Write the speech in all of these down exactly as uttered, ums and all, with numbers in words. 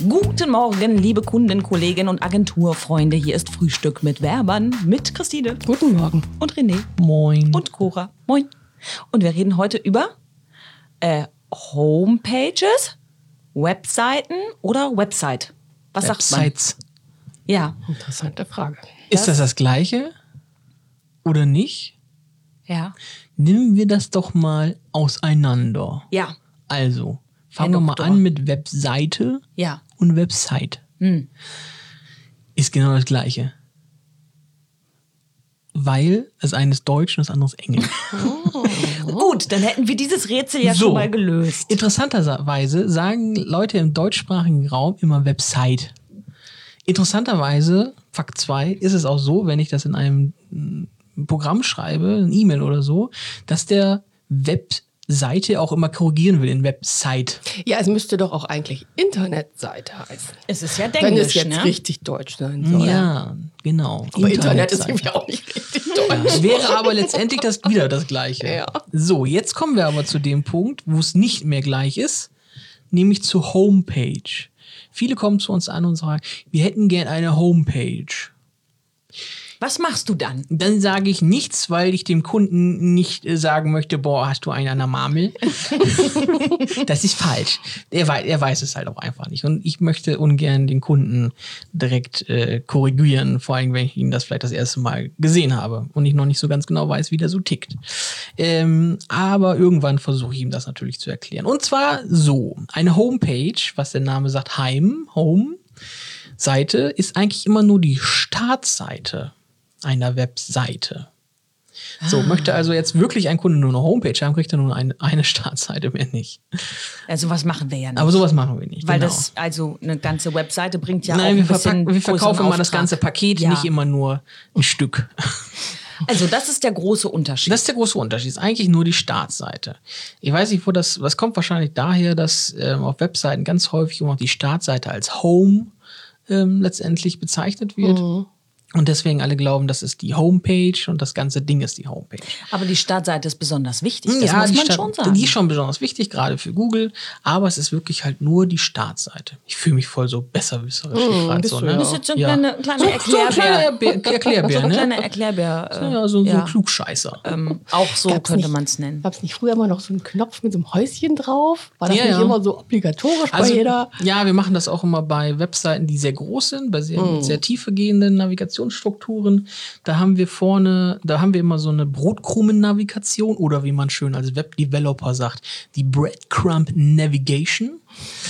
Guten Morgen, liebe Kunden, Kollegen und Agenturfreunde. Hier ist Frühstück mit Werbern mit Christine. Guten Morgen. Und René. Moin. Und Cora. Moin. Und wir reden heute über äh, Homepages, Webseiten oder Website. Was Websites. sagt man? Ja. Interessante Frage. Ist das das Gleiche oder nicht? Ja. Nehmen wir das doch mal auseinander. Ja. Also, fangen wir mal Doktor. an mit Webseite Ja. und Website. Hm. Ist genau das Gleiche. Weil das eine ist Deutsch und das andere ist Englisch. Gut, dann hätten wir dieses Rätsel ja So. schon mal gelöst. Interessanterweise sagen Leute im deutschsprachigen Raum immer Website. Interessanterweise, Fakt zwei, ist es auch so, wenn ich das in einem mm, Programm schreibe, ein E-Mail oder so, dass der Webseite auch immer korrigieren will in Website. Ja, es müsste doch auch eigentlich Internetseite heißen. Es ist ja Wenn es Englisch, jetzt ne? richtig deutsch sein soll. Ja, genau. Aber Internet ist Internetseite. irgendwie auch nicht richtig deutsch. Ja, wäre aber letztendlich das, wieder das Gleiche. Ja. So, jetzt kommen wir aber zu dem Punkt, wo es nicht mehr gleich ist, nämlich zur Homepage. Viele kommen zu uns an und sagen, wir hätten gern eine Homepage. Was machst du dann? Dann sage ich nichts, weil ich dem Kunden nicht äh, sagen möchte, boah, hast du einen an der Marmel? Das ist falsch. Er weiß, er weiß es halt auch einfach nicht. Und ich möchte ungern den Kunden direkt äh, korrigieren, vor allem, wenn ich ihn das vielleicht das erste Mal gesehen habe und ich noch nicht so ganz genau weiß, wie der so tickt. Ähm, aber irgendwann versuche ich ihm das natürlich zu erklären. Und zwar so, eine Homepage, was der Name sagt, Heim, Home, Seite, ist eigentlich immer nur die Startseite einer Webseite. So, möchte also jetzt wirklich ein Kunde nur eine Homepage haben, kriegt er nur eine, eine Startseite, mehr nicht. Also was machen wir ja nicht. Aber sowas machen wir nicht. Weil genau. das, also eine ganze Webseite bringt ja Nein, auch wir, ein bisschen verpacken, wir verkaufen größeren immer das Auftrag. ganze Paket, Ja. nicht immer nur ein Stück. Also das ist der große Unterschied. Das ist der große Unterschied. Ist eigentlich nur die Startseite. Ich weiß nicht, wo das, das kommt wahrscheinlich daher, dass ähm, auf Webseiten ganz häufig immer noch die Startseite als Home ähm, letztendlich bezeichnet wird. Mhm. Und deswegen alle glauben, das ist die Homepage und das ganze Ding ist die Homepage. Aber die Startseite ist besonders wichtig, das Ja, muss die man Start- schon sagen. Die ist schon besonders wichtig, gerade für Google. Aber es ist wirklich halt nur die Startseite. Ich fühle mich voll so besserwisserisch. Mm, grad bist so, du ne? ja. Das ist jetzt so ein Ja. kleiner, kleiner So, so ein Erklärbär. kleiner Bär- Erklärbär, so ein ne? kleiner Erklärbär. Äh, Ja, so, so ja. ein Klugscheißer. ähm, auch so Gab's könnte nicht- man es nennen. Gab es nicht früher immer noch so einen Knopf mit so einem Häuschen drauf? War das Ja, nicht ja. immer so obligatorisch Also, bei jeder? ja, wir machen das auch immer bei Webseiten, die sehr groß sind, bei sehr, Mm. sehr tiefe gehenden Navigationsstrukturen. Da haben wir vorne, da haben wir immer so eine Brotkrumen-Navigation oder wie man schön als Webdeveloper sagt, die Breadcrumb Navigation.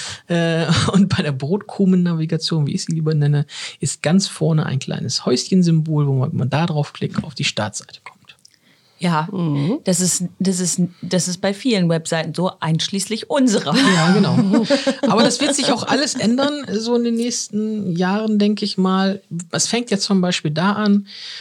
Äh, und bei der Brotkrumen-Navigation, wie ich sie lieber nenne, ist ganz vorne ein kleines Häuschensymbol, wo man, wenn man da drauf klickt, auf die Startseite kommt. Ja, Mhm. das ist, das ist, das ist bei vielen Webseiten so, einschließlich unserer. Ja, genau. Aber das wird sich auch alles ändern, so in den nächsten Jahren, denke ich mal. Es fängt jetzt zum Beispiel da an,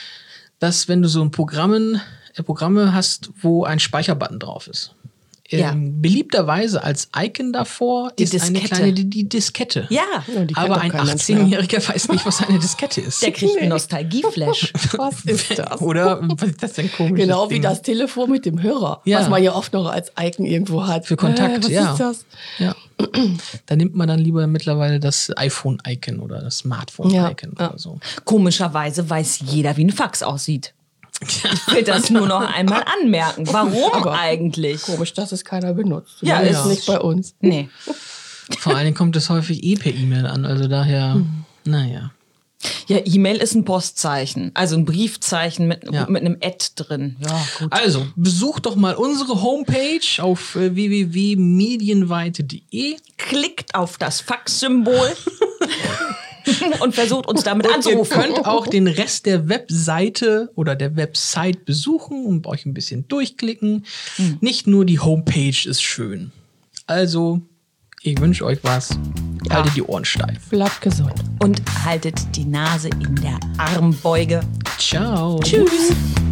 dass wenn du so ein Programmen, äh, Programme hast, wo ein Speicherbutton drauf ist. Ja. Ähm, beliebterweise als Icon davor Die ist eine Diskette. kleine die, die Diskette. Ja, Ja, die kennt Aber doch ein kein Mensch achtzehnjähriger weiß nicht, was eine Diskette ist. der kriegt einen Nostalgieflash. Was ist das? Oder was ist das denn komisch? Genau wie das Telefon mit dem Hörer, Ja. was man ja oft noch als Icon irgendwo hat. Für Kontakt, äh, was ja. ist das? Ja. Da nimmt man dann lieber mittlerweile das iPhone-Icon oder das Smartphone-Icon Ja, ja. oder so. Komischerweise weiß jeder, wie ein Fax aussieht. Ich will das nur noch einmal anmerken. Warum Aber- eigentlich? Komisch, dass es keiner benutzt. Ja, Zumindest ist- nicht bei uns. Nee. Vor allen Dingen kommt es häufig eh per E-Mail an, also daher, Hm. naja. Ja, E-Mail ist ein Postzeichen, also ein Briefzeichen mit, Ja. mit einem Ad drin. Ja, gut. Also, besucht doch mal unsere Homepage auf äh, w w w punkt medienweite punkt de. Klickt auf das Fax-Symbol und versucht uns damit Und ihr anzurufen. könnt auch den Rest der Webseite oder der Website besuchen und euch ein bisschen durchklicken. Hm. Nicht nur die Homepage ist schön. Also, ich wünsche euch was. Haltet die Ohren steif. Bleibt gesund. Und haltet die Nase in der Armbeuge. Ciao. Tschüss.